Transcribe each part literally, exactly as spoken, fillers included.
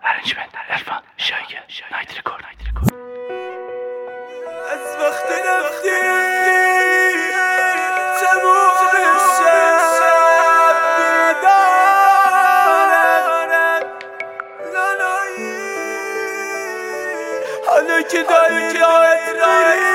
ارنجمنت عرفان شایگه نایت رکورد از وقت رفتی تموم شب بیدارم لالایی حالا که داری یاد رایی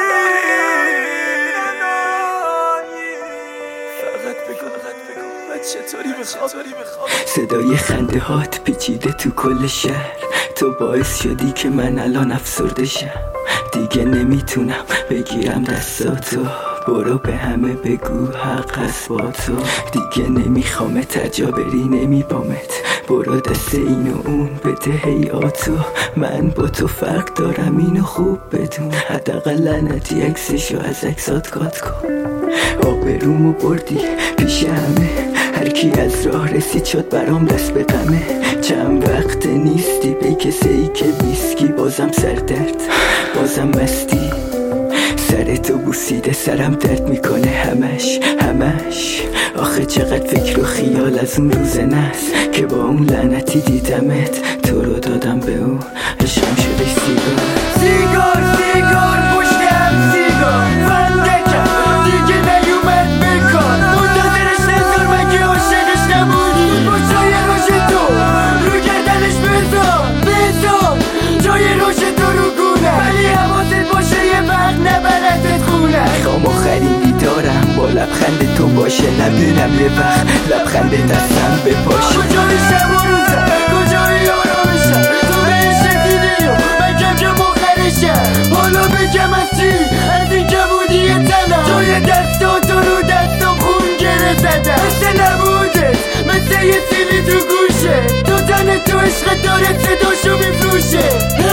فقط بگو فقط بگو من چطوری بخواب صدای خنده هات پیچیده تو کل شهر، تو باعث شدی که من الان افسرده شم. دیگه نمیتونم بگیرم دستاتو، برو به همه بگو حق هست با تو. دیگه نمیخوامه تجا بری نمیبامت، برو دست این و اون بده هیاتو. من با تو فرق دارم اینو خوب بدون، حداقل لعنتی عکسشو از عکسات کات کن. آبرومو بردی پیش همه، هر کی از راه رسید شد برام دست به غمه. چند وقت نیستی به کسی ای که ویسکی، بازم سردرد بازم مستی. سر تو بوسیده سرم درد میکنه همش همش. آخه چقدر فکر و خیال از اون روز نست که با اون لعنتی دیدمت، تو رو دادم به اون عشقم شده سیگار سیگار سیگار پشتم سیگار فندکم دیگه نیومد بکار. منتظرش نزار مگه عاشقش نبودی، با جای روش تو رو گردنش بذار بذار جای روش تو رو گونه، ولی حواست باشه یه وقت نبرتت خونه. خوام آخرین دیدارم با لبخند تو باشه، نبینم یه وقت لبخند دستم بپاشه. کجای شب و روزم کجای آرامشم، تو بهش رسیدی و من کم کم آخرشم. حالا بگم از چی از این که بودی یه تنم، جای دستاتو رو دستم خون گره زدم. مثل نبودت مثل یه سیلی تو گوشه، تو تن تو عشق داره صداشو میفروشه.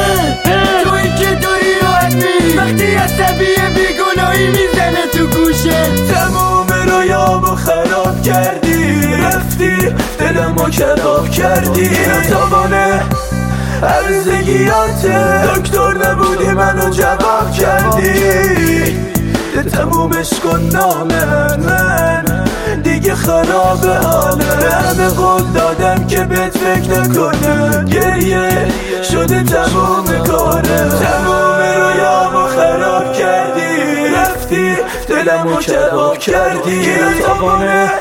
توی که داری راحت میری وقتی عصبیه بیگناهی میزنه تو گوشه. تمام رویامو خراب کردی، رفتی دلمو کباب کردی. تابانه عرضگیاته دکتر نبودی منو جواب کردی. تمومش کن نامه من دیگه خراب حاله. همه قول دادم که بهت فکر نکنه، گریه شده تموم کاره. تمام رویامو خراب کردی، رفتی دلمو کباب کردی. تابانه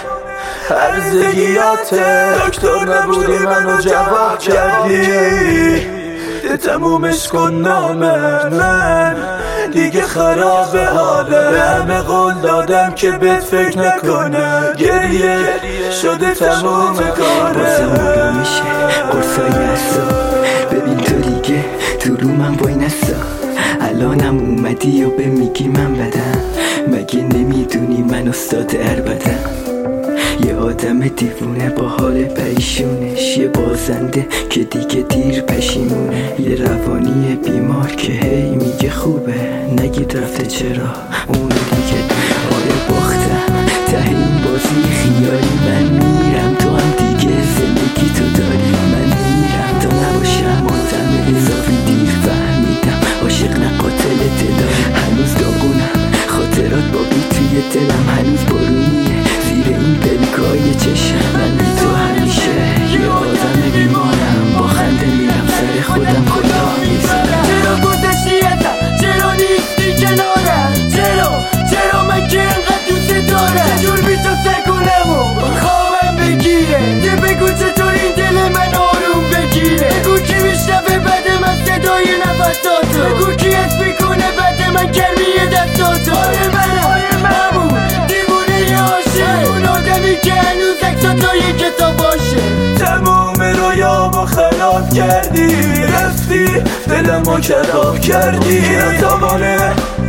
عرضگیاته دکتر نبودی منو جواب کردی. تمومش کن نامه من دیگه خراب حاله. همه قول دادم که بهت فکر نکنه، گریه شده تموم کاره. بازم موقع میشه قرصای اصلا، ببین تو دیگه تو رو من وای نسا. الانم اومدی و به میگی من بدم، مگه نمیدونی من استاد عربدم. یه آدم دیوونه با حال پریشونش، یه بازنده که دیگه دیر پشیمونه. یه روانی بیمار که هی میگه خوبه، نگید رفته چرا اون دیگه. آره باختم ته این بازی خیالی، من میرم تو هم دیگه زندگی تو داری. من میرم تا نباشم آدم اضافی، دیر فهمیدم عاشق نه قاتل دلم. هنوز داغونم خاطرات باقی توی دلم، هنوز بارونیه زیر این پلکای چشم. من بی تو همیشه یه آدم بیمارم، با خنده میرم سر خودم کلا میزنم. چرا گذشتی ازم چرا نیستی کنارم، چرا چرا من که انقدر دوست دارم. چجور بی تو سر کنم و خوابم بگیره، یه بگو چطور این دل من آروم بگیره. بگو کی میشنوه بعد من صدای نفساتو، بگو کی حس میکنه بعد من گرمی دستاتو. آره منم همون دیوونه عاشق، اون آدمی که هنوز عکساتای کتاب باشه. تمام رویامو خراب کردی، رفتی دلمو کباب کردی. تابانه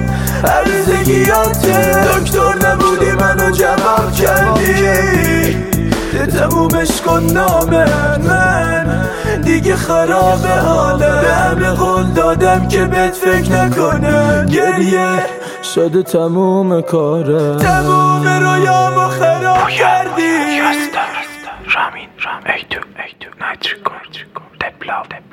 عرضگیاته دکتر نبودی منو جواب کردی. تمومش کن نامه من دیگه خراب حاله. همه قول دادم که بهت فکر نکنه، گریه شده تموم کاره. تمام رویامو خراب کردی. رامین رام ای تو ای تو نایت رکورد دپلاو